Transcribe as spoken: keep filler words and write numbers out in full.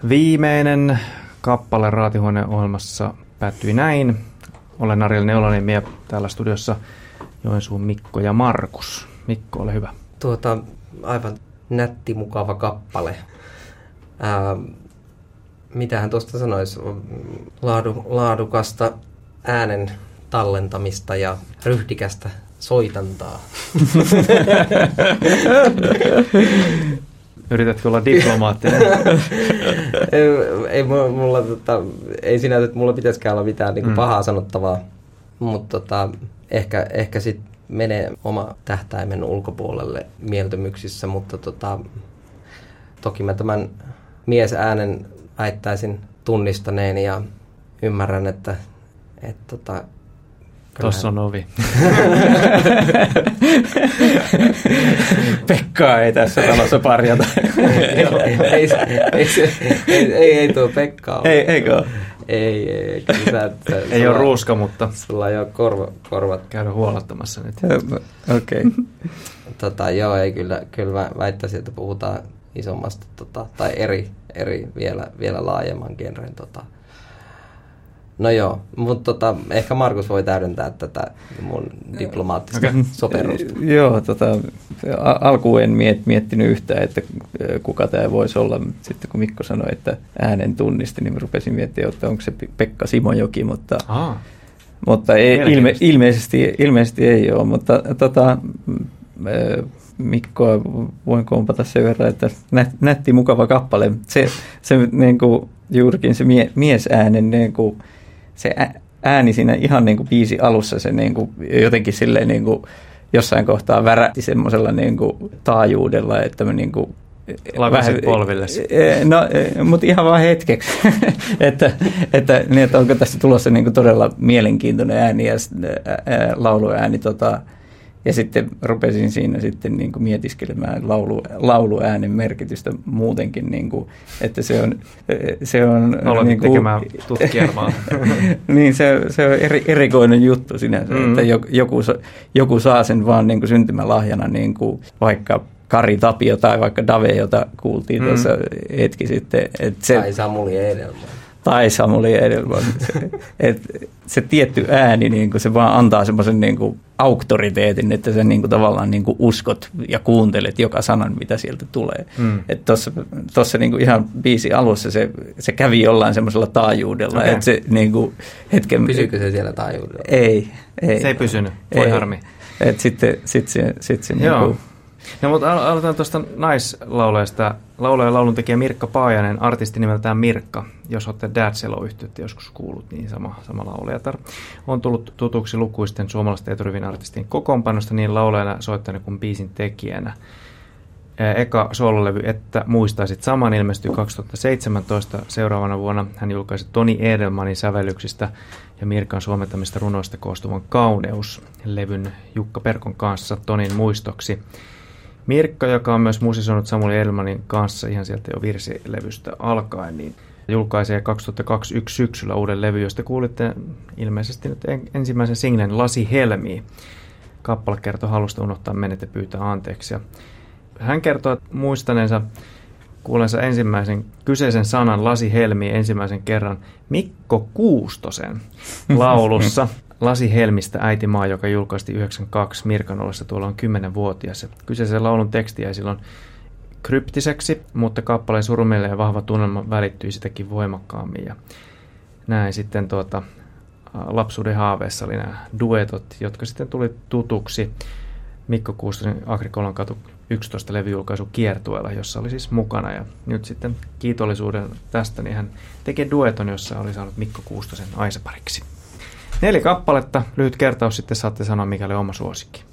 Viimeinen kappale Raatihuone-ohjelmassa päättyi näin. Olen Ariel Neulaniemi ja täällä studiossa Joensuun Mikko ja Markus. Mikko, ole hyvä. Tuota, aivan nätti, mukava kappale. Ää, mitähän tuosta sanoisi? Laadu, laadukasta äänen tallentamista ja ryhdikästä soitantaa. Yritätkö olla diplomaattinen? ei, ei, mulla, tota, ei sinä, että mulla pitäisikään olla mitään niin kuin mm. pahaa sanottavaa, mutta tota, ehkä, ehkä sitten menee oma tähtäimen ulkopuolelle mieltymyksissä, mutta tota, toki mä tämän miesäänen väittäisin tunnistaneeni ja ymmärrän, että et, tota, tuossa on ovi. Pekkaa ei tässä talossa parjata. ei, ei, ei, ei, ei, ei tuo Pekkaa ole. Ei, eikö ole? Ei, ei. Sä, sä, ei sulla, ole ruuska, mutta sulla ei ole korva, korvat. Käydä huolettamassa nyt. Okei. Okay. Tota, joo, ei kyllä, kyllä väittäisin, että puhutaan isommasta tota, tai eri, eri vielä, vielä laajemman genren. Tota. No joo, mutta tota, ehkä Markus voi täydentää tätä mun diplomaattista okay. soperusta. Joo, tota, alkuun en miet, miettinyt yhtään, että kuka tämä voisi olla. Sitten kun Mikko sanoi, että äänen tunnisti, niin rupesin miettimään, että onko se Pekka Simojoki, mutta, Aha. mutta ei, ilme, ilmeisesti, ilmeisesti ei ole. Mutta tota, Mikkoa voin kompata sen verran, että nätti mukava kappale. Se, se niin kuin, juurikin se mie, miesäänen niin kuin, se ääni siinä ihan niin kuin biisi alussa, se niin kuin jotenkin silleen niin kuin jossain kohtaa värähti semmoisella niin kuin taajuudella, että me niin kuin lakasit polvillesi. No, mutta ihan vaan hetkeksi, että, että, niin, että onko tässä tulossa niin kuin todella mielenkiintoinen ääni ja ää, lauluääni tota, ja sitten rupesin siinä sitten niin kuin mietiskelemään laulu, lauluäänen merkitystä muutenkin, niin kuin, että se on... Se on Aloitin niin kuin, tekemään tutkielmaa. niin, se, se on eri, erikoinen juttu sinänsä, mm. että joku, joku saa sen vaan niin kuin syntymälahjana, niin kuin vaikka Kari Tapio tai vaikka Dave, jota kuultiin mm. tuossa hetki sitten. Että se, tai Samuli Edelman. Tai Samuli Edelman. Että se tietty ääni, niin kuin se vaan antaa semmoisen niin kuin auktoriteetin, että sä niin kuin tavallaan niin kuin uskot ja kuuntelet joka sanan, mitä sieltä tulee. Mm. Että tuossa niin kuin ihan biisi alussa se, se kävi jollain semmoisella taajuudella. Okay. Että se niin kuin hetken... Pysyykö se siellä taajuudella? Ei. ei. Se ei pysynyt. Voi ei. harmi. Että sitten sit se, sit se niin kuin... No, mutta aloitetaan tuosta naislaulajasta. Laulaja ja lauluntekijä Mirkka Paajanen, artisti nimeltään Mirkka. Jos olette Dadselo-yhtiötä joskus kuullut, niin sama, sama laulajatar. On tullut tutuksi lukuisten suomalaisten eturivin artistien kokoonpanosta niin laulajana, soittajana kuin biisin tekijänä. Eka soololevy Että muistaisit saman ilmestyi kaksituhattaseitsemäntoista. Seuraavana vuonna hän julkaisi Toni Edelmanin sävellyksistä ja Mirkan suomentamista runoista koostuvan Kauneus-levyn Jukka Perkon kanssa Tonin muistoksi. Mirkka, joka on myös musisoinut Samuli Edelmanin kanssa ihan sieltä jo virsilevystä alkaen, niin julkaisee kaksituhattakaksikymmentäyksi syksyllä uuden levy, josta kuulitte ilmeisesti nyt ensimmäisen singlen Lasi Helmi. Kappale kertoo halusta unohtaa menet ja pyytää anteeksi. Hän kertoo muistaneensa kuulensa ensimmäisen kyseisen sanan Lasi Helmi ensimmäisen kerran Mikko Kuustosen laulussa. Lasi Helmistä Äitimaa, joka julkaistiin yhdeksänkymmentäkaksi Mirkan ollessa tuolla on kymmenvuotias. Kyseisen laulun teksti jäi silloin kryptiseksi, mutta kappaleen surumielinen ja vahva tunnelma välittyi sitäkin voimakkaammin. Ja näin sitten tuota, lapsuuden haaveessa oli nämä duetot, jotka sitten tuli tutuksi Mikko Kuustosen Agrikolan katu yksitoista levyjulkaisu kiertueella, jossa oli siis mukana. Ja nyt sitten kiitollisuuden tästä, niin hän teki dueton, jossa oli saanut Mikko Kuustosen aisapariksi. Neljä kappaletta, lyhyt kertaus, sitten saatte sanoa, mikä oli oma suosikki.